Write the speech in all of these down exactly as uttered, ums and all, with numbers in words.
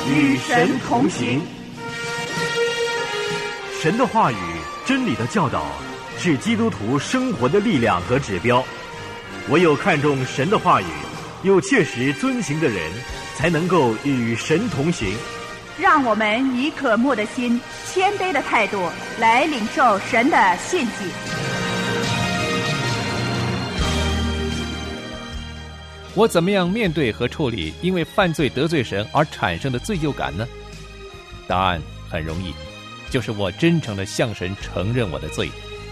与神同行。 神的话语、真理的教导是基督徒生活的力量和指标。唯有看重神的话语，又切实遵行的人，才能够与神同行。 让我们以渴慕的心、谦卑的态度来领受神的信息。 我怎么样面对和处理因为犯罪得罪神而产生的罪疚感呢？答案很容易，就是我真诚地向神承认我的罪。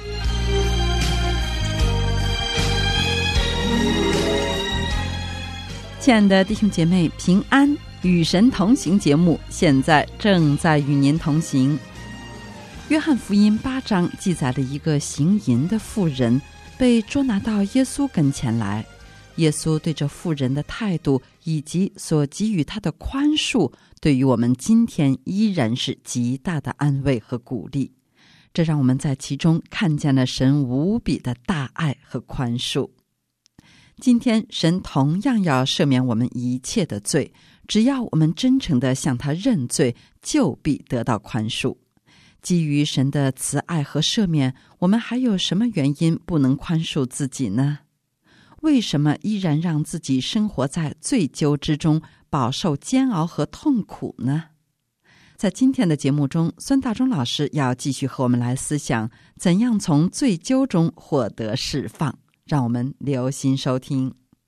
亲爱的弟兄姐妹，平安，与神同行节目现在正在与您同行。约翰福音八章记载了一个行淫的妇人被捉拿到耶稣跟前来，耶稣对这妇人的态度以及所给予她的宽恕，对于我们今天依然是极大的安慰和鼓励。这让我们在其中看见了神无比的大爱和宽恕。今天神同样要赦免我们一切的罪，只要我们真诚地向他认罪，就必得到宽恕。基于神的慈爱和赦免，我们还有什么原因不能宽恕自己呢？为什么依然让自己生活在罪疚之中，饱受煎熬和痛苦呢？在今天的节目中，孙大中老师要继续和我们来思想怎样从罪疚中获得释放，让我们留心收听。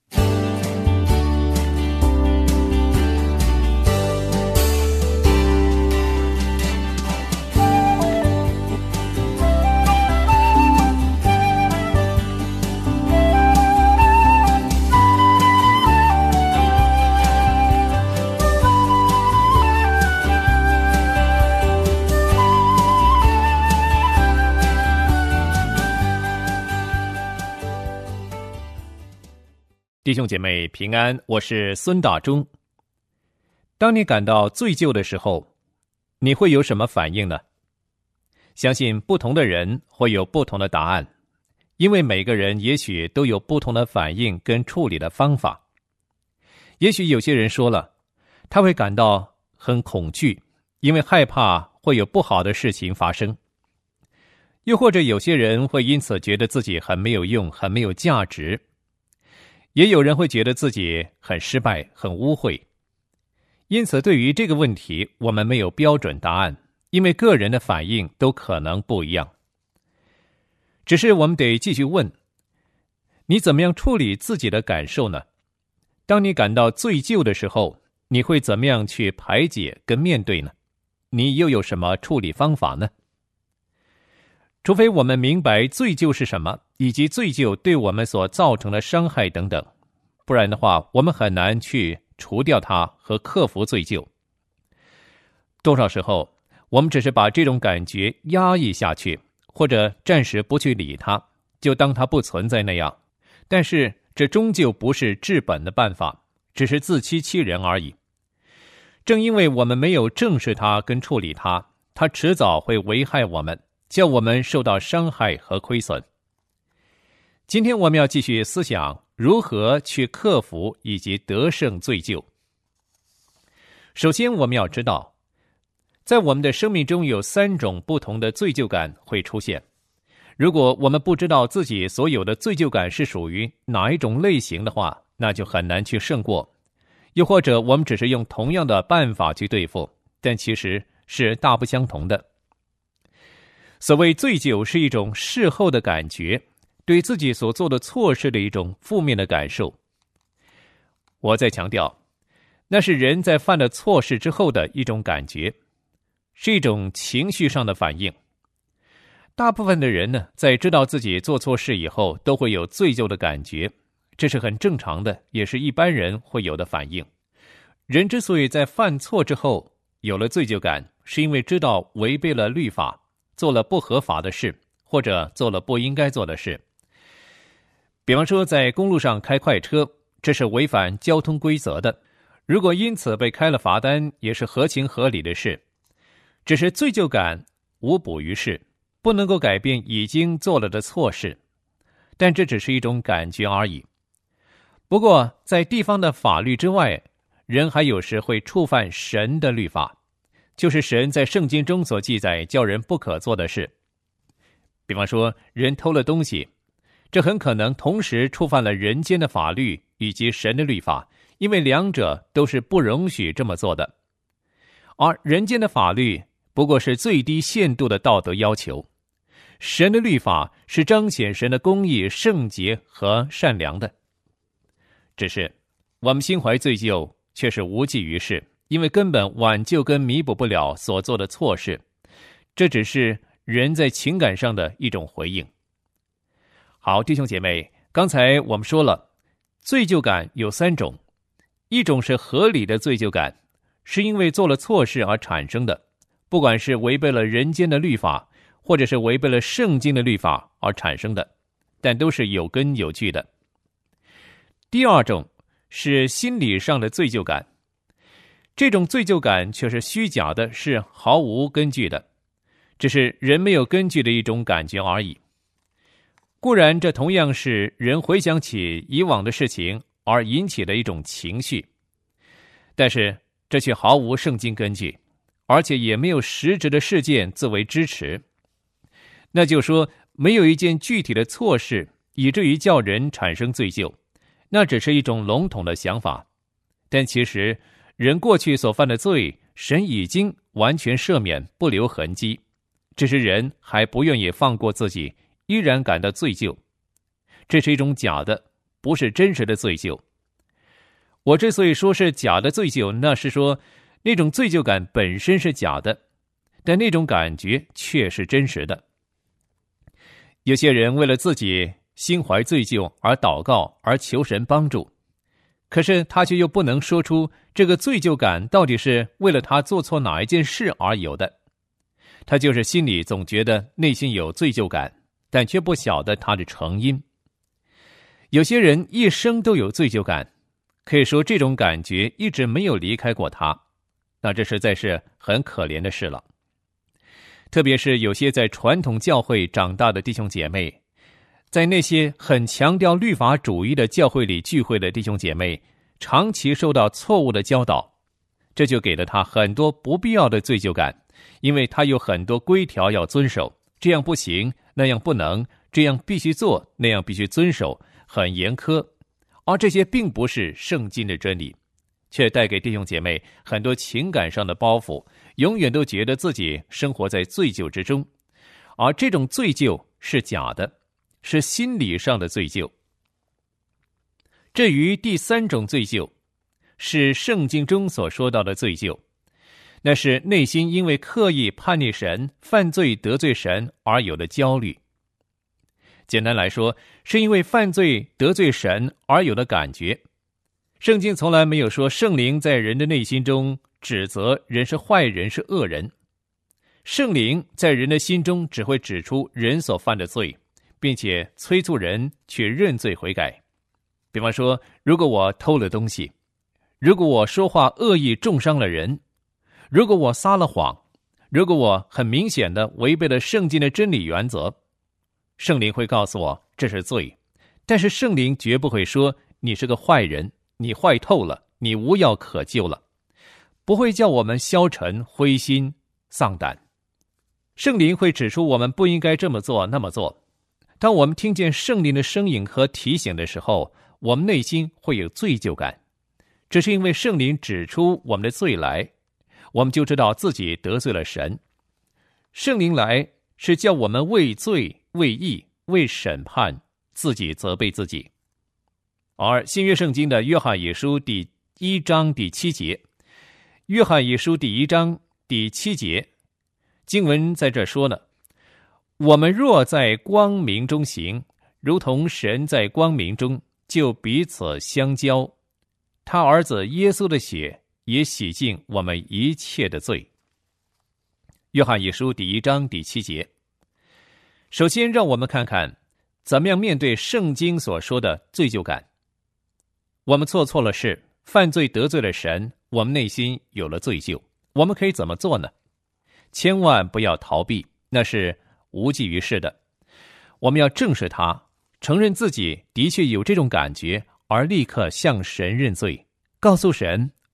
弟兄姐妹平安，我是孙大中。当你感到罪疚的时候，你会有什么反应呢？相信不同的人会有不同的答案，因为每个人也许都有不同的反应跟处理的方法。也许有些人说了，他会感到很恐惧，因为害怕会有不好的事情发生。又或者有些人会因此觉得自己很没有用，很没有价值。也有人会觉得自己很失败，很污秽。因此对于这个问题，我们没有标准答案，因为个人的反应都可能不一样。只是我们得继续问，你怎么样处理自己的感受呢？当你感到罪疚的时候，你会怎么样去排解跟面对呢？你又有什么处理方法呢？除非我们明白罪疚是什么，以及罪疚对我们所造成的伤害等等，不然的话，我们很难去除掉它和克服罪疚。多少时候，我们只是把这种感觉压抑下去，或者暂时不去理它，就当它不存在那样。但是这终究不是治本的办法，只是自欺欺人而已。正因为我们没有正视它跟处理它，它迟早会危害我们，叫我们受到伤害和亏损。今天我们要继续思想如何去克服以及得胜罪疚。首先我们要知道，在我们的生命中有三种不同的罪疚感会出现。如果我们不知道自己所有的罪疚感是属于哪一种类型的话，那就很难去胜过。又或者我们只是用同样的办法去对付，但其实是大不相同的。所谓罪疚是一种事后的感觉，对自己所做的错事的一种负面的感受。我再强调，那是人在犯了错事之后的一种感觉，是一种情绪上的反应。大部分的人呢，在知道自己做错事以后，都会有罪疚的感觉，这是很正常的，也是一般人会有的反应。人之所以在犯错之后有了罪疚感，是因为知道违背了律法，做了不合法的事，或者做了不应该做的事。比方说在公路上开快车，这是违反交通规则的，如果因此被开了罚单，也是合情合理的事。只是罪疚感无补于事，不能够改变已经做了的错事，但这只是一种感觉而已。不过在地方的法律之外， 人还有时会触犯神的律法，就是神在圣经中所记载叫人不可做的事。比方说，人偷了东西，这很可能同时触犯了人间的法律以及神的律法，因为两者都是不容许这么做的。而人间的法律不过是最低限度的道德要求，神的律法是彰显神的公义、圣洁和善良的。只是我们心怀罪疚，却是无济于事，因为根本挽救跟弥补不了所做的错事，这只是人在情感上的一种回应。好，弟兄姐妹，刚才我们说了，罪疚感有三种，一种是合理的罪疚感，是因为做了错事而产生的，不管是违背了人间的律法，或者是违背了圣经的律法而产生的，但都是有根有据的。第二种是心理上的罪疚感，这种罪疚感却是虚假的，是毫无根据的，只是人没有根据的一种感觉而已。固然这同样是人回想起以往的事情而引起的一种情绪，但是这却毫无圣经根据，而且也没有实质的事件作为支持。那就说没有一件具体的错事以至于叫人产生罪疚，那只是一种笼统的想法。但其实人过去所犯的罪，神已经完全赦免，不留痕迹，只是人还不愿意放过自己，依然感到罪疚。这是一种假的，不是真实的罪疚。我之所以说是假的罪疚，那是说那种罪疚感本身是假的，但那种感觉却是真实的。有些人为了自己心怀罪疚而祷告，而求神帮助，可是他却又不能说出这个罪疚感到底是为了他做错哪一件事而有的。他就是心里总觉得内心有罪疚感，但却不晓得他的成因。有些人一生都有罪疚感，可以说这种感觉一直没有离开过他，那这实在是很可怜的事了。特别是有些在传统教会长大的弟兄姐妹，在那些很强调律法主义的教会里聚会的弟兄姐妹，长期受到错误的教导，这就给了他很多不必要的罪疚感，因为他有很多规条要遵守，这样不行，那样不能，这样必须做，那样必须遵守，很严苛。而这些并不是圣经的真理，却带给弟兄姐妹很多情感上的包袱，永远都觉得自己生活在罪疚之中。而这种罪疚是假的，是心理上的罪疚。至于第三种罪疚，是圣经中所说到的罪疚，那是内心因为刻意叛逆神、犯罪得罪神而有的焦虑。简单来说，是因为犯罪得罪神而有的感觉。圣经从来没有说圣灵在人的内心中指责人是坏人是恶人，圣灵在人的心中只会指出人所犯的罪，并且催促人去认罪悔改。比方说，如果我偷了东西，如果我说话恶意重伤了人，如果我撒了谎，如果我很明显的违背了圣经的真理原则，圣灵会告诉我这是罪，但是圣灵绝不会说你是个坏人，你坏透了，你无药可救了，不会叫我们消沉、灰心、丧胆。圣灵会指出我们不应该这么做那么做。当我们听见圣灵的声音和提醒的时候，我们内心会有罪疚感，这是因为圣灵指出我们的罪来，我们就知道自己得罪了神。圣灵来是叫我们为罪、为义、为审判自己责备自己。而新约圣经的约翰一书第一章第七节，约翰一书第一章第七节，经文在这说呢，我们若在光明中行，如同神在光明中，就彼此相交，他儿子耶稣的血也洗净我们一切的罪。约翰一书第一章第七节。首先让我们看看怎么样面对圣经所说的罪疚感。我们做错了事，犯罪得罪了神，我们内心有了罪疚，我们可以怎么做呢？千万不要逃避，那是无济于事的。我们要正视它，承认自己的确有这种感觉，而立刻向神认罪，告诉神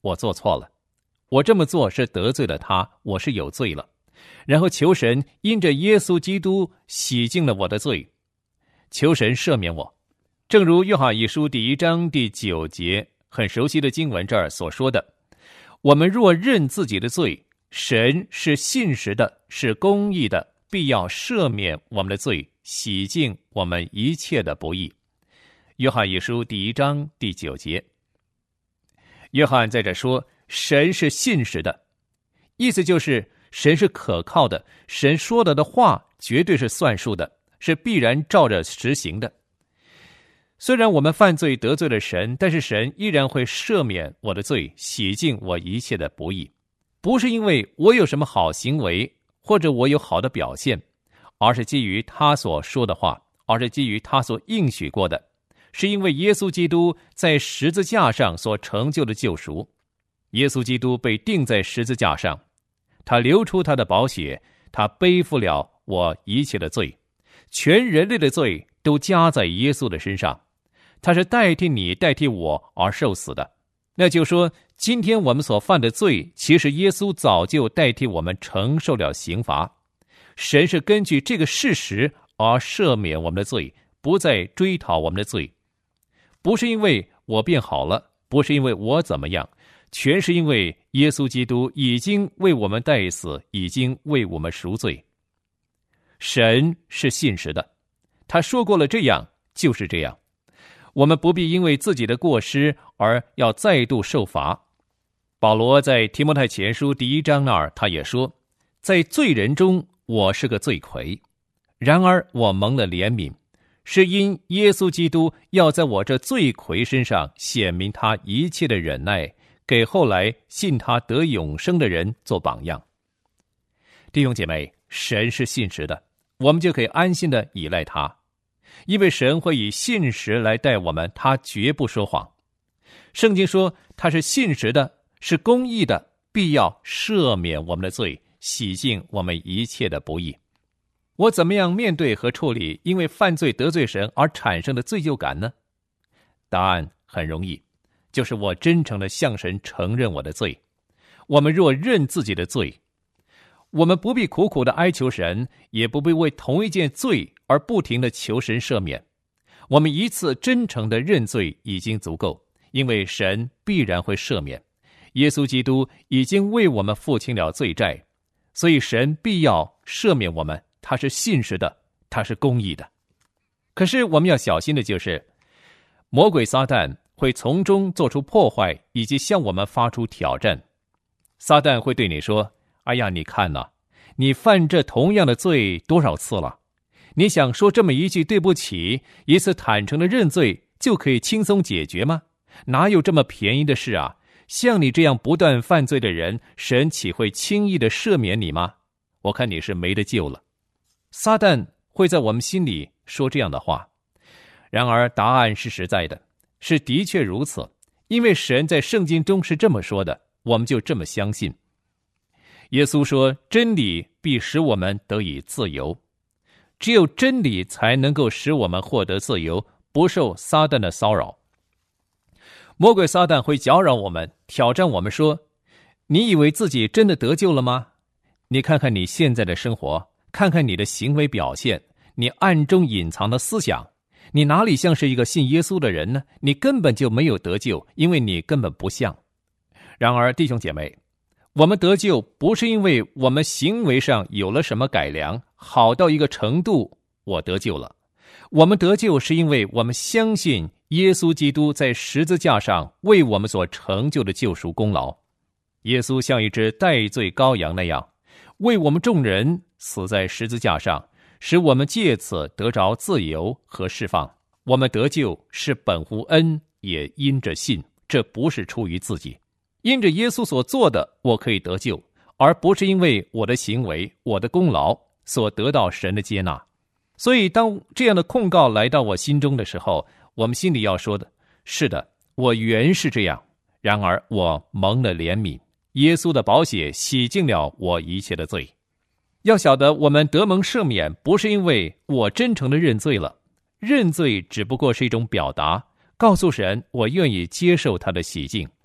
我做错了，我这么做是得罪了他，我是有罪了。然后求神因着耶稣基督洗净了我的罪，求神赦免我。正如约翰一书第一章第九节很熟悉的经文这儿所说的，我们若认自己的罪，神是信实的，是公义的，必要赦免我们的罪，洗净我们一切的不义。约翰一书第一章第九节。约翰在这说，神是信实的，意思就是神是可靠的，神说的的话绝对是算数的，是必然照着实行的。虽然我们犯罪得罪了神，但是神依然会赦免我的罪，洗净我一切的不义。不是因为我有什么好行为，或者我有好的表现，而是基于他所说的话，而是基于他所应许过的，是因为耶稣基督在十字架上所成就的救赎。耶稣基督被钉在十字架上，他流出他的宝血，他背负了我一切的罪，全人类的罪都加在耶稣的身上，他是代替你代替我而受死的。那就说今天我们所犯的罪，其实耶稣早就代替我们承受了刑罚。神是根据这个事实而赦免我们的罪，不再追讨我们的罪。不是因为我变好了，不是因为我怎么样，全是因为耶稣基督已经为我们代死，已经为我们赎罪。神是信实的，他说过了这样就是这样，我们不必因为自己的过失而要再度受罚。保罗在提摩太前书第一章那儿他也说，在罪人中我是个罪魁，然而我蒙了怜悯，是因耶稣基督要在我这罪魁身上显明他一切的忍耐，给后来信他得永生的人做榜样。弟兄姐妹，神是信实的，我们就可以安心的依赖他，因为神会以信实来待我们，他绝不说谎。圣经说他是信实的，是公义的，必要赦免我们的罪，洗净我们一切的不义。我怎么样面对和处理因为犯罪得罪神而产生的罪疚感呢？答案很容易，就是我真诚地向神承认我的罪。我们若认自己的罪，我们不必苦苦地哀求神，也不必为同一件罪而不停地求神赦免。我们一次真诚地认罪已经足够，因为神必然会赦免。耶稣基督已经为我们付清了罪债，所以神必要赦免我们，他是信实的，他是公义的。可是我们要小心的就是，魔鬼撒旦会从中做出破坏，以及向我们发出挑战。撒旦会对你说，哎呀，你看哪，你犯这同样的罪多少次了？你想说这么一句对不起，一次坦诚的认罪就可以轻松解决吗？哪有这么便宜的事啊？像你这样不断犯罪的人，神岂会轻易的赦免你吗？我看你是没得救了。撒旦会在我们心里说这样的话，然而答案是实在的，是的确如此，因为神在圣经中是这么说的，我们就这么相信。耶稣说，真理必使我们得以自由，只有真理才能够使我们获得自由，不受撒旦的骚扰。魔鬼撒旦会搅扰我们，挑战我们说，你以为自己真的得救了吗？你看看你现在的生活，看看你的行为表现，你暗中隐藏的思想，你哪里像是一个信耶稣的人呢？你根本就没有得救，因为你根本不像。然而弟兄姐妹，我们得救不是因为我们行为上有了什么改良，好到一个程度我得救了。我们得救是因为我们相信耶稣基督在十字架上为我们所成就的救赎功劳。耶稣像一只代罪羔羊那样，为我们众人死在十字架上，使我们借此得着自由和释放。我们得救是本乎恩，也因着信，这不是出于自己。因着耶稣所做的，我可以得救，而不是因为我的行为、我的功劳所得到神的接纳。所以当这样的控告来到我心中的时候，我们心里要说的，是的，我原是这样，然而我蒙了怜悯，耶稣的宝血洗净了我一切的罪。要晓得，我们得蒙赦免，不是因为我真诚的认罪了，认罪只不过是一种表达，告诉神我愿意接受他的洗净。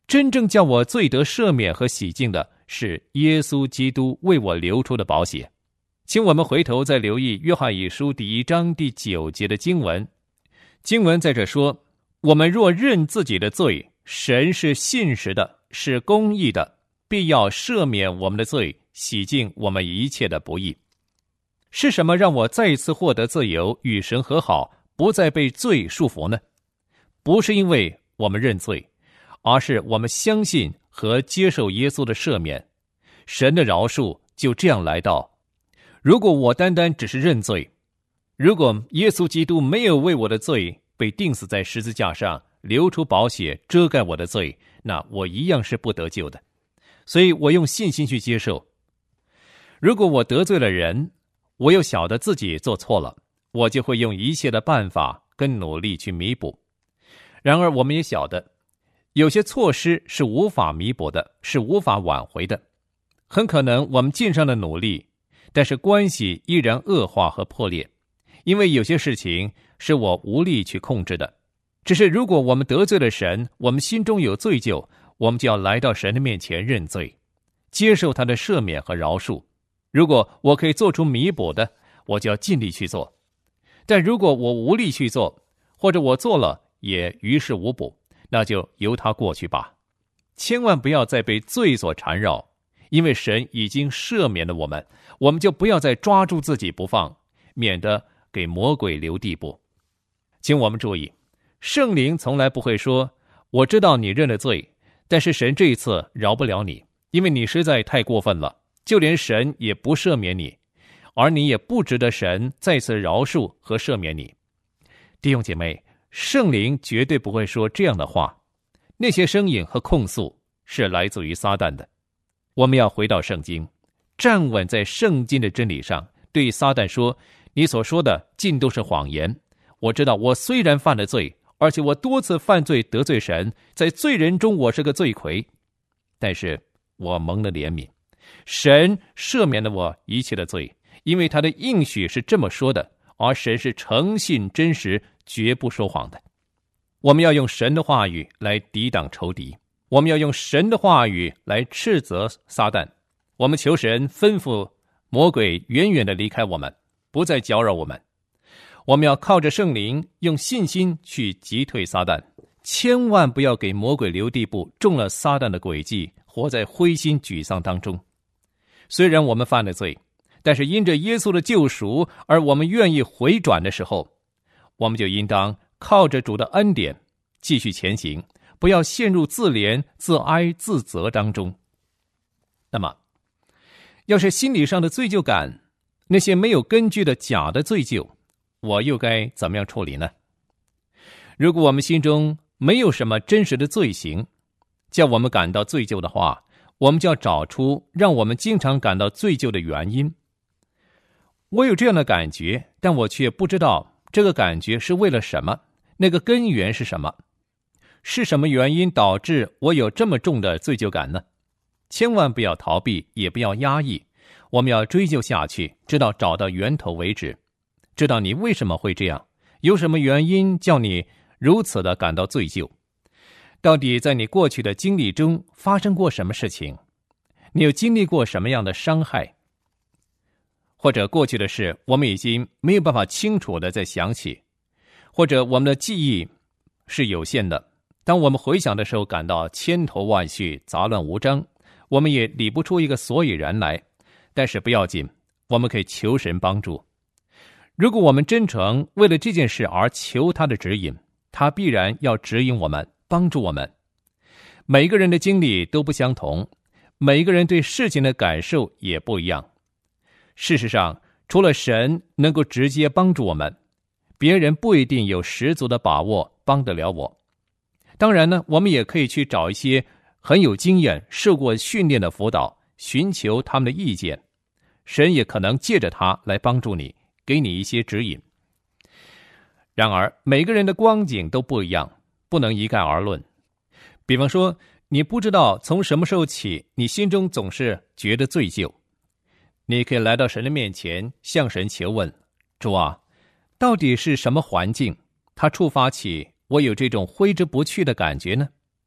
真正叫我罪得赦免和洗净的是耶稣基督为我流出的宝血。请我们回头再留意约翰一书第一章第九节的经文。经文在这说，我们若认自己的罪，神是信实的，是公义的，必要赦免我们的罪，洗净我们一切的不义。是什么让我再一次获得自由，与神和好，不再被罪束缚呢？不是因为我们认罪，而是我们相信和接受耶稣的赦免，神的饶恕就这样来到。如果我单单只是认罪，如果耶稣基督没有为我的罪被钉死在十字架上，流出宝血遮盖我的罪，那我一样是不得救的。所以我用信心去接受。如果我得罪了人，我又晓得自己做错了，我就会用一切的办法跟努力去弥补。然而我们也晓得，有些错失是无法弥补的，是无法挽回的。很可能我们尽上了努力，但是关系依然恶化和破裂，因为有些事情是我无力去控制的。只是如果我们得罪了神，我们心中有罪疚，我们就要来到神的面前认罪，接受他的赦免和饶恕。如果我可以做出弥补的，我就要尽力去做。但如果我无力去做，或者我做了也于事无补，那就由它过去吧。千万不要再被罪所缠绕，因为神已经赦免了我们，我们就不要再抓住自己不放，免得给魔鬼留地步。请我们注意，圣灵从来不会说，我知道你认了罪，但是神这一次饶不了你，因为你实在太过分了，就连神也不赦免你，而你也不值得神再次饶恕和赦免你。弟兄姐妹，圣灵绝对不会说这样的话，那些声音和控诉是来自于撒旦的。我们要回到圣经，站稳在圣经的真理上，对撒旦说，你所说的尽都是谎言。我知道我虽然犯了罪，而且我多次犯罪得罪神，在罪人中我是个罪魁，但是我蒙了怜悯，神赦免了我一切的罪，因为他的应许是这么说的，而神是诚信真实，绝不说谎的。我们要用神的话语来抵挡仇敌，我们要用神的话语来斥责撒旦。我们求神吩咐魔鬼远远地离开我们，不再搅扰我们。我们要靠着圣灵，用信心去击退撒旦，千万不要给魔鬼留地步，中了撒旦的诡计，活在灰心沮丧当中。虽然我们犯了罪，但是因着耶稣的救赎，而我们愿意回转的时候，我们就应当靠着主的恩典继续前行，不要陷入自怜、自哀、自责当中。那么，要是心理上的罪疚感，那些没有根据的假的罪疚，我又该怎么样处理呢？如果我们心中没有什么真实的罪行，叫我们感到罪疚的话，我们就要找出让我们经常感到罪疚的原因。我有这样的感觉，但我却不知道这个感觉是为了什么，那个根源是什么？是什么原因导致我有这么重的罪疚感呢？千万不要逃避，也不要压抑，我们要追究下去，直到找到源头为止。知道你为什么会这样，有什么原因叫你如此的感到罪疚？到底在你过去的经历中发生过什么事情？你有经历过什么样的伤害？或者过去的事我们已经没有办法清楚的再想起，或者我们的记忆是有限的，当我们回想的时候感到千头万绪，杂乱无章，我们也理不出一个所以然来。但是不要紧，我们可以求神帮助。如果我们真诚为了这件事而求他的指引，他必然要指引我们，帮助我们。每个人的经历都不相同，每个人对事情的感受也不一样。事实上，除了神能够直接帮助我们，别人不一定有十足的把握帮得了我。当然呢，我们也可以去找一些很有经验、受过训练的辅导，寻求他们的意见。神也可能借着他来帮助你，给你一些指引。然而，每个人的光景都不一样，不能一概而论。比方说，你不知道从什么时候起，你心中总是觉得罪疚。你可以来到神的面前，向神求问：主啊，到底是什么环境，它触发起我有这种挥之不去的感觉呢？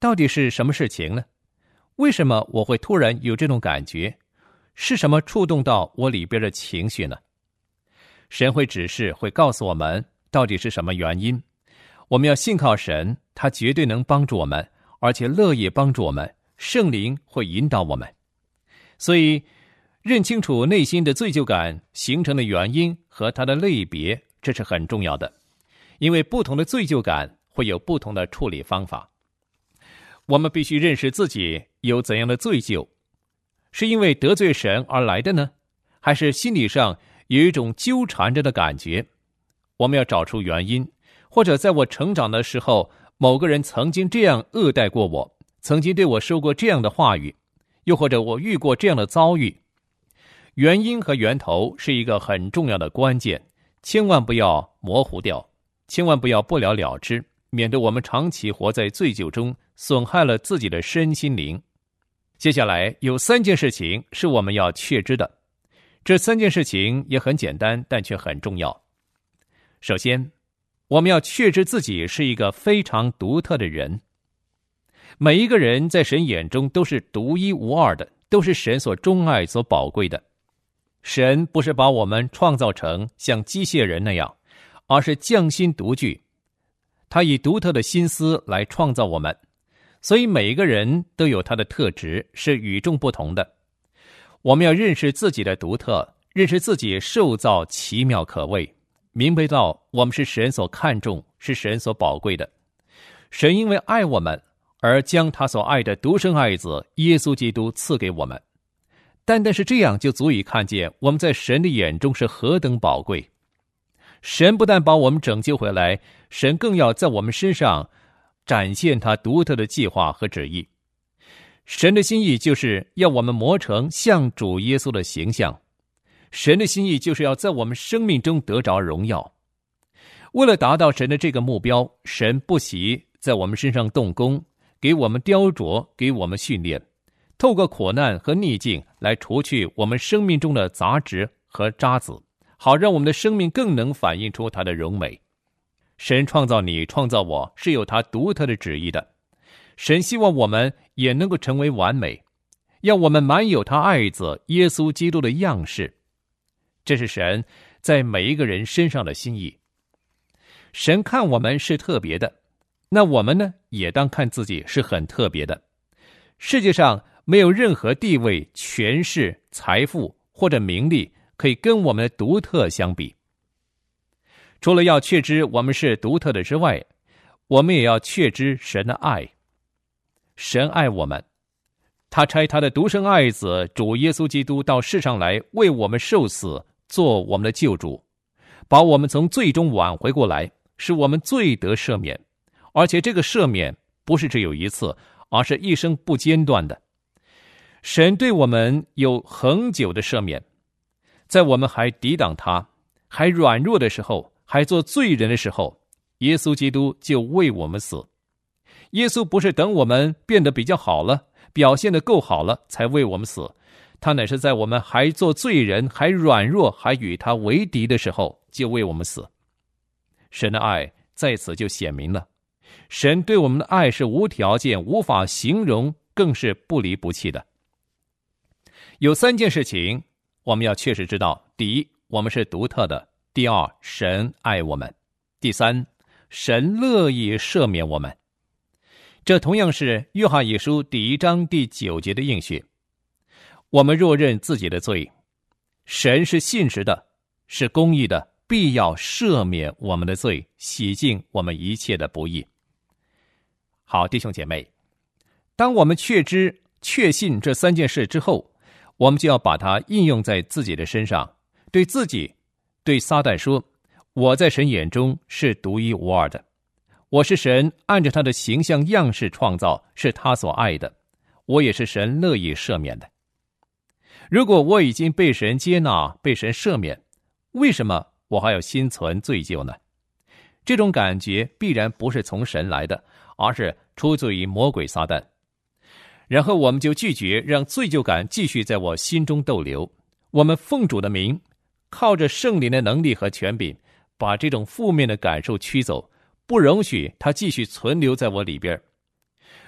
到底是什么事情呢？为什么我会突然有这种感觉？是什么触动到我里边的情绪呢？神会指示，会告诉我们到底是什么原因。我们要信靠神，他绝对能帮助我们，而且乐意帮助我们，圣灵会引导我们。所以认清楚内心的罪疚感形成的原因和它的类别，这是很重要的。因为不同的罪疚感会有不同的处理方法。我们必须认识自己有怎样的罪疚，是因为得罪神而来的呢？还是心理上有一种纠缠着的感觉？我们要找出原因，或者在我成长的时候，某个人曾经这样恶待过我，曾经对我说过这样的话语，又或者我遇过这样的遭遇。原因和源头是一个很重要的关键，千万不要模糊掉，千万不要不了了之，免得我们长期活在罪疚中，损害了自己的身心灵。接下来有三件事情是我们要确知的，这三件事情也很简单，但却很重要。首先，我们要确知自己是一个非常独特的人。每一个人在神眼中都是独一无二的，都是神所钟爱所宝贵的。神不是把我们创造成像机械人那样，而是匠心独具，他以独特的心思来创造我们，所以每一个人都有他的特质，是与众不同的。我们要认识自己的独特，认识自己受造奇妙可畏，明白到我们是神所看重，是神所宝贵的。神因为爱我们，而将他所爱的独生爱子耶稣基督赐给我们。单单是这样就足以看见我们在神的眼中是何等宝贵。神不但把我们拯救回来，神更要在我们身上展现他独特的计划和旨意。神的心意就是要我们磨成像主耶稣的形象，神的心意就是要在我们生命中得着荣耀。为了达到神的这个目标，神不惜在我们身上动工，给我们雕琢，给我们训练，透过苦难和逆境来除去我们生命中的杂质和渣滓，好让我们的生命更能反映出它的荣美。神创造你，创造我，是有他独特的旨意的。神希望我们也能够成为完美，要我们满有他爱子耶稣基督的样式。这是神在每一个人身上的心意。神看我们是特别的，那我们呢，也当看自己是很特别的。世界上没有任何地位、权势、财富或者名利可以跟我们的独特相比。除了要确知我们是独特的之外，我们也要确知神的爱。神爱我们，他差他的独生爱子主耶稣基督到世上来，为我们受死，做我们的救主，把我们从罪中挽回过来，使我们罪得赦免。而且这个赦免不是只有一次，而是一生不间断的。神对我们有恒久的赦免，在我们还抵挡他，还软弱的时候，还做罪人的时候，耶稣基督就为我们死。耶稣不是等我们变得比较好了，表现得够好了才为我们死，他乃是在我们还做罪人，还软弱，还与他为敌的时候就为我们死。神的爱在此就显明了，神对我们的爱是无条件，无法形容，更是不离不弃的。有三件事情我们要确实知道：第一，我们是独特的；第二，神爱我们；第三，神乐意赦免我们。这同样是约翰一书第一章第九节的应许。我们若认自己的罪，神是信实的，是公义的，必要赦免我们的罪，洗净我们一切的不义。好，弟兄姐妹，当我们确知确信这三件事之后，我们就要把它应用在自己的身上，对自己，对撒旦说：我在神眼中是独一无二的，我是神按着他的形象样式创造，是他所爱的，我也是神乐意赦免的。如果我已经被神接纳，被神赦免，为什么我还要心存罪疚呢？这种感觉必然不是从神来的，而是出自于魔鬼撒旦。然后我们就拒绝让罪疚感继续在我心中逗留，我们奉主的名，靠着圣灵的能力和权柄，把这种负面的感受驱走，不容许它继续存留在我里边。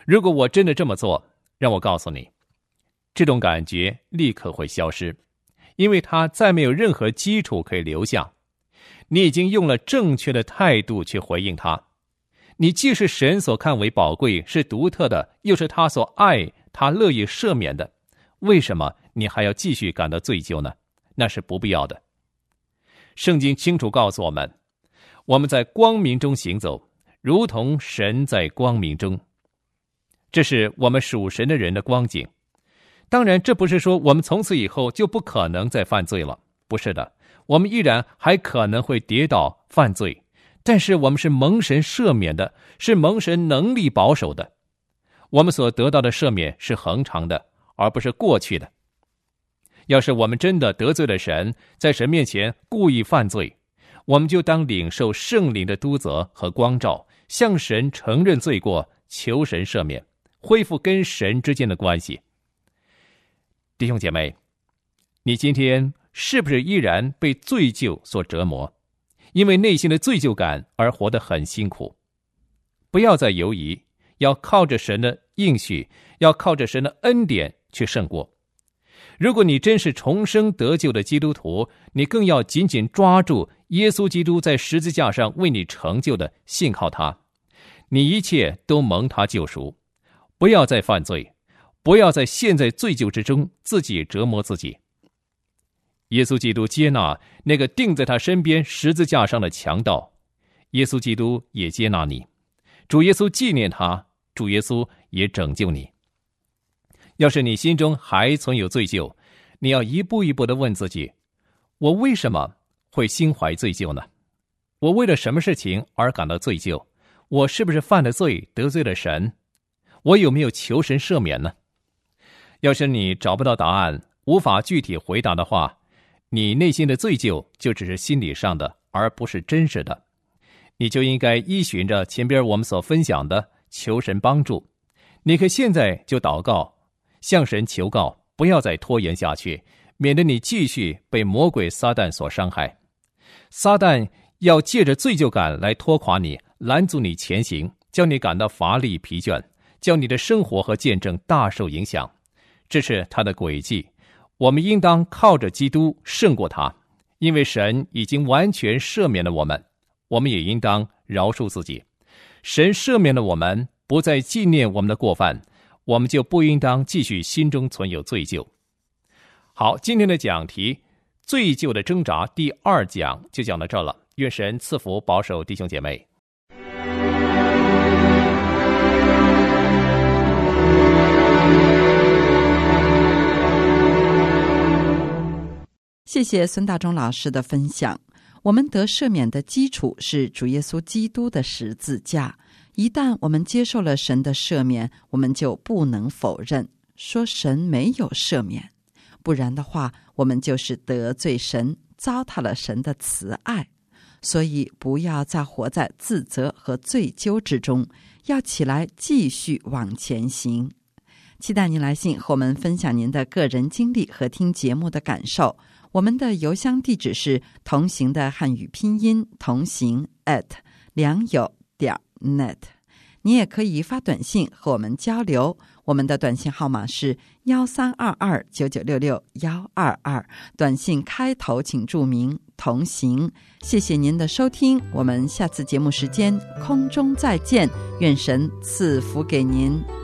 如果我真的这么做，让我告诉你，这种感觉立刻会消失，因为它再没有任何基础可以留下。你已经用了正确的态度去回应它。你既是神所看为宝贵，是独特的，又是他所爱，他乐意赦免的，为什么你还要继续感到罪疚呢？那是不必要的。圣经清楚告诉我们，我们在光明中行走，如同神在光明中。这是我们属神的人的光景。当然，这不是说我们从此以后就不可能再犯罪了，不是的，我们依然还可能会跌倒犯罪，但是我们是蒙神赦免的，是蒙神能力保守的。我们所得到的赦免是恒长的，而不是过去的。要是我们真的得罪了神，在神面前故意犯罪，我们就当领受圣灵的督责和光照，向神承认罪过，求神赦免，恢复跟神之间的关系。弟兄姐妹，你今天是不是依然被罪疚所折磨，因为内心的罪疚感而活得很辛苦？不要再犹疑，要靠着神的应许，要靠着神的恩典去胜过。如果你真是重生得救的基督徒，你更要紧紧抓住耶稣基督在十字架上为你成就的，信靠他，你一切都蒙他救赎。不要再犯罪，不要在陷在罪疚之中自己折磨自己。耶稣基督接纳那个钉在他身边十字架上的强盗，耶稣基督也接纳你。主耶稣纪念他，主耶稣也拯救你。要是你心中还存有罪疚，你要一步一步地问自己，我为什么会心怀罪疚呢？我为了什么事情而感到罪疚？我是不是犯了罪，得罪了神？我有没有求神赦免呢？要是你找不到答案，无法具体回答的话，你内心的罪疚就只是心理上的，而不是真实的。你就应该依循着前边我们所分享的，求神帮助。你可以现在就祷告，向神求告，不要再拖延下去，免得你继续被魔鬼撒旦所伤害。撒旦要借着罪疚感来拖垮你，拦阻你前行，叫你感到乏力疲倦，叫你的生活和见证大受影响。这是他的诡计。我们应当靠着基督胜过他，因为神已经完全赦免了我们，我们也应当饶恕自己。神赦免了我们，不再纪念我们的过犯，我们就不应当继续心中存有罪疚。好，今天的讲题罪疚的挣扎第二讲就讲到这了。愿神赐福保守弟兄姐妹。 谢谢孙大中老师的分享。我们得赦免的基础是主耶稣基督的十字架。一旦我们接受了神的赦免，我们就不能否认说神没有赦免，不然的话，我们就是得罪神，糟蹋了神的慈爱。所以不要再活在自责和罪疚之中，要起来继续往前行。期待您来信和我们分享您的个人经历和听节目的感受。我们的邮箱地址是同行的汉语拼音同行 at 良友点 net。 你也可以发短信和我们交流，我们的短信号码是幺三二二九九六六幺二二，短信开头请注明同行。谢谢您的收听，我们下次节目时间空中再见，愿神赐福给您。